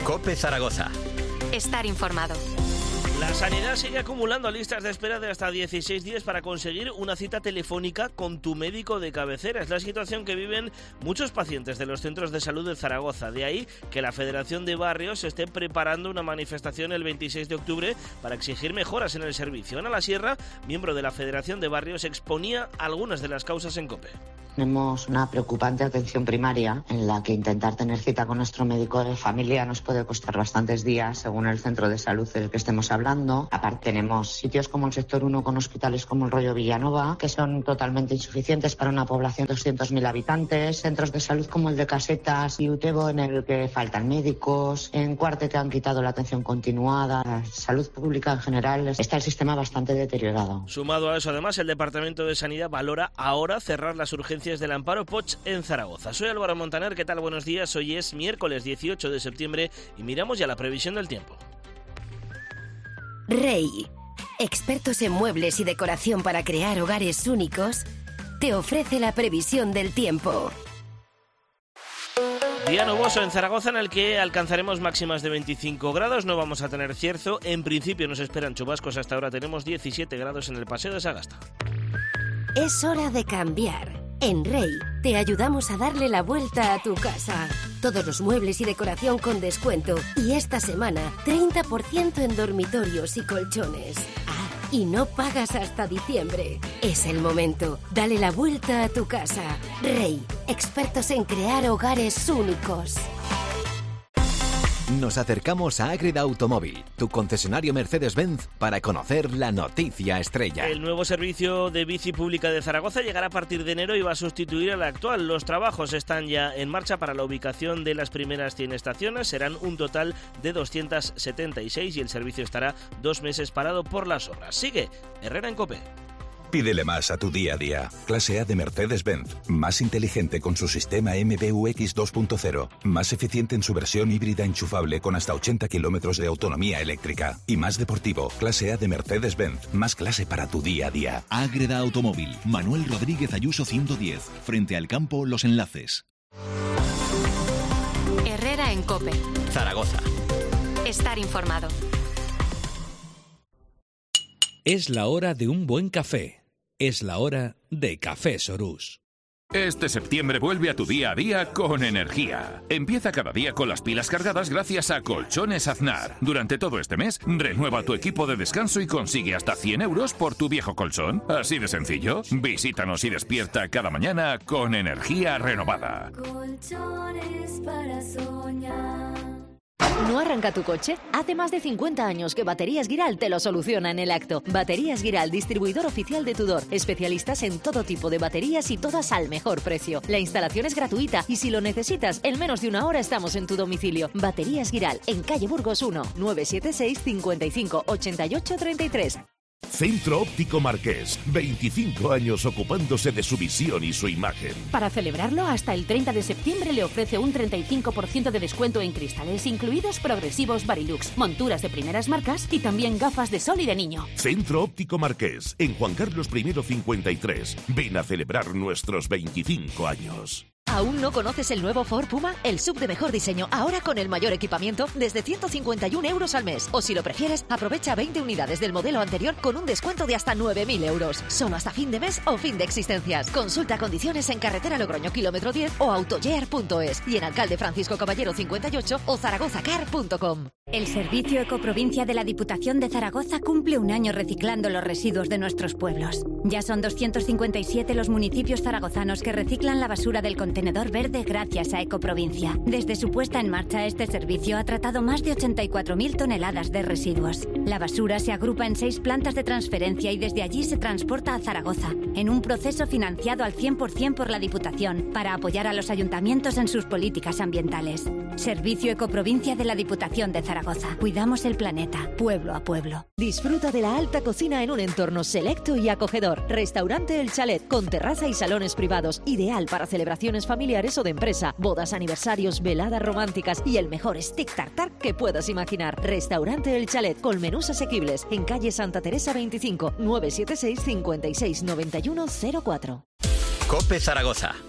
COPE Zaragoza. Estar informado. La sanidad sigue acumulando listas de espera de hasta 16 días para conseguir una cita telefónica con tu médico de cabecera. Es la situación que viven muchos pacientes de los centros de salud de Zaragoza. De ahí que la Federación de Barrios esté preparando una manifestación el 26 de octubre para exigir mejoras en el servicio. Ana La Sierra, miembro de la Federación de Barrios, exponía algunas de las causas en COPE. Tenemos una preocupante atención primaria en la que intentar tener cita con nuestro médico de familia nos puede costar bastantes días según el centro de salud del que estemos hablando. Aparte tenemos sitios como el sector 1 con hospitales como el Rollo Villanova que son totalmente insuficientes para una población de 200.000 habitantes, centros de salud como el de Casetas y Utebo en el que faltan médicos, en Cuartete han quitado la atención continuada, la salud pública en general está el sistema bastante deteriorado. Sumado a eso además el Departamento de Sanidad valora ahora cerrar las urgencias del Amparo Poch en Zaragoza. Soy Álvaro Montaner, ¿qué tal? Buenos días. Hoy es miércoles 18 de septiembre y miramos ya la previsión del tiempo. Rey, expertos en muebles y decoración para crear hogares únicos, te ofrece la previsión del tiempo. Día nuboso en Zaragoza en el que alcanzaremos máximas de 25 grados, no vamos a tener cierzo, en principio nos esperan chubascos, hasta ahora tenemos 17 grados en el Paseo de Sagasta. Es hora de cambiar. En Rey, te ayudamos a darle la vuelta a tu casa. Todos los muebles y decoración con descuento. Y esta semana, 30% en dormitorios y colchones. Ah, y no pagas hasta diciembre. Es el momento. Dale la vuelta a tu casa. Rey, expertos en crear hogares únicos. Nos acercamos a Ágreda Automóvil, tu concesionario Mercedes-Benz, para conocer la noticia estrella. El nuevo servicio de bici pública de Zaragoza llegará a partir de enero y va a sustituir al actual. Los trabajos están ya en marcha para la ubicación de las primeras 100 estaciones. Serán un total de 276 y el servicio estará 2 meses parado por las obras. Sigue Herrera en COPE. Pídele más a tu día a día. Clase A de Mercedes-Benz. Más inteligente con su sistema MBUX 2.0. Más eficiente en su versión híbrida enchufable con hasta 80 kilómetros de autonomía eléctrica. Y más deportivo. Clase A de Mercedes-Benz. Más clase para tu día a día. Ágreda Automóvil. Manuel Rodríguez Ayuso 110. Frente al campo Los Enlaces. Herrera en COPE. Zaragoza. Estar informado. Es la hora de un buen café. Es la hora de Café Sorús. Este septiembre vuelve a tu día a día con energía. Empieza cada día con las pilas cargadas gracias a Colchones Aznar. Durante todo este mes, renueva tu equipo de descanso y consigue hasta 100 euros por tu viejo colchón. Así de sencillo. Visítanos y despierta cada mañana con energía renovada. Colchones para soñar. ¿No arranca tu coche? Hace más de 50 años que Baterías Guiral te lo soluciona en el acto. Baterías Guiral, distribuidor oficial de Tudor. Especialistas en todo tipo de baterías y todas al mejor precio. La instalación es gratuita y si lo necesitas, en menos de una hora estamos en tu domicilio. Baterías Guiral, en calle Burgos 1, 976 55 88 33. Centro Óptico Marqués, 25 años ocupándose de su visión y su imagen. Para celebrarlo, hasta el 30 de septiembre le ofrece un 35% de descuento en cristales, incluidos progresivos Varilux, monturas de primeras marcas y también gafas de sol y de niño. Centro Óptico Marqués, en Juan Carlos I 53. Ven a celebrar nuestros 25 años. ¿Aún no conoces el nuevo Ford Puma? El SUV de mejor diseño, ahora con el mayor equipamiento, desde 151 euros al mes. O si lo prefieres, aprovecha 20 unidades del modelo anterior con un descuento de hasta 9.000 euros. Solo hasta fin de mes o fin de existencias. Consulta condiciones en carretera Logroño kilómetro 10 o autoyear.es y en Alcalde Francisco Caballero 58 o zaragozacar.com. El Servicio Ecoprovincia de la Diputación de Zaragoza cumple un año reciclando los residuos de nuestros pueblos. Ya son 257 los municipios zaragozanos que reciclan la basura del contenedor verde gracias a Ecoprovincia. Desde su puesta en marcha, este servicio ha tratado más de 84.000 toneladas de residuos. La basura se agrupa en 6 plantas de transferencia y desde allí se transporta a Zaragoza, en un proceso financiado al 100% por la Diputación, para apoyar a los ayuntamientos en sus políticas ambientales. Servicio Ecoprovincia de la Diputación de Zaragoza. Cuidamos el planeta, pueblo a pueblo. Disfruta de la alta cocina en un entorno selecto y acogedor. Restaurante El Chalet, con terraza y salones privados, ideal para celebraciones familiares o de empresa, bodas, aniversarios, veladas románticas y el mejor stick tartar que puedas imaginar. Restaurante El Chalet, con menús asequibles, en calle Santa Teresa 25, 976 56 91 04. COPE Zaragoza.